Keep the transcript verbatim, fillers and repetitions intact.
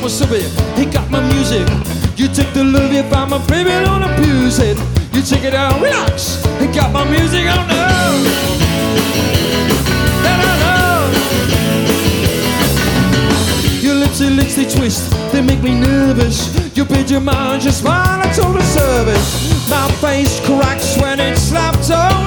a subway, he got my music. You took the love you found, my baby, don't abuse it. You take it out, relax, he got my music on now. And I know your lips, your lips, they twist, they make me nervous. You bid your mind, just smile, I told the service. My face cracks when it's slapped on.